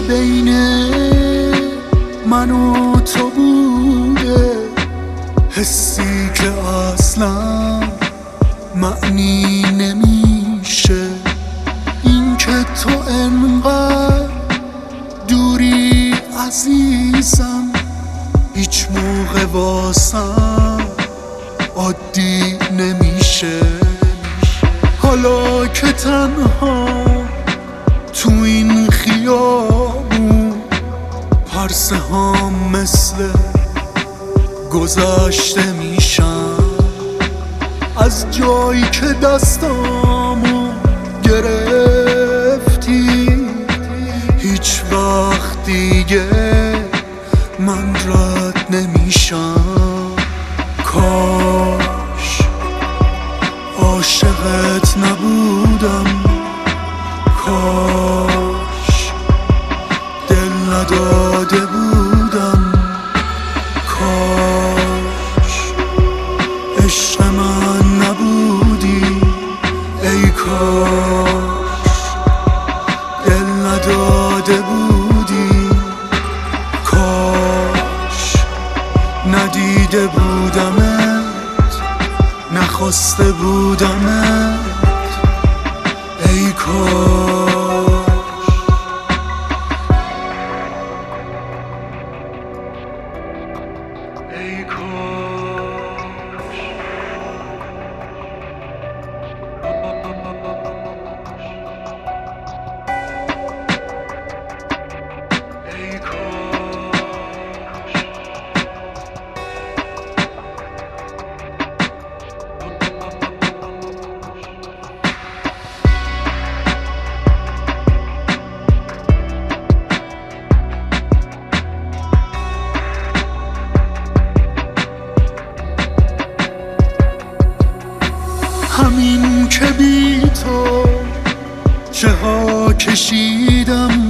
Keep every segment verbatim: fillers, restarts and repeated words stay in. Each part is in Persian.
بین من و تو بوده، حسی که اصلا معنی نمیشه. این که تو انقدر دوری عزیزم، هیچ موقع واسم عادی نمیشه. حالا که تنها تو این خیابون، پرسه ها مثل گذشته میشن از جایی که دستامو گرفتی. هیچ وقت دیگه من رد نمیشم. کاش عاشقت نبودم، کاش دل نداده بودم، کاش عشق من نبودی، ای کاش دل نداده بودی، کاش ندیده بودمت، نخواسته بودمت، ای کاش. ای کاش ای کاش همین که بی تو چه ها کشیدم،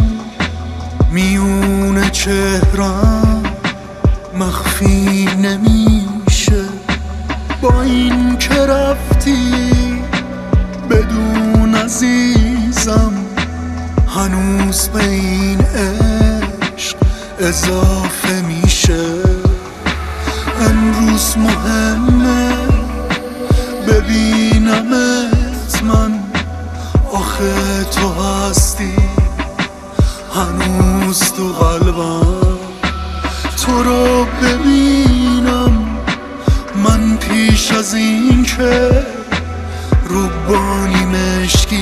میون چهرم مخفی نمیشه. با این که رفتی بدون عزیزم، هنوز به این عشق اضافه میشه. امروز مهمه ببینمت من، آخه تو هستی هنوز تو قلبم. تو رو ببینم من پیش از این که روبانی مشکی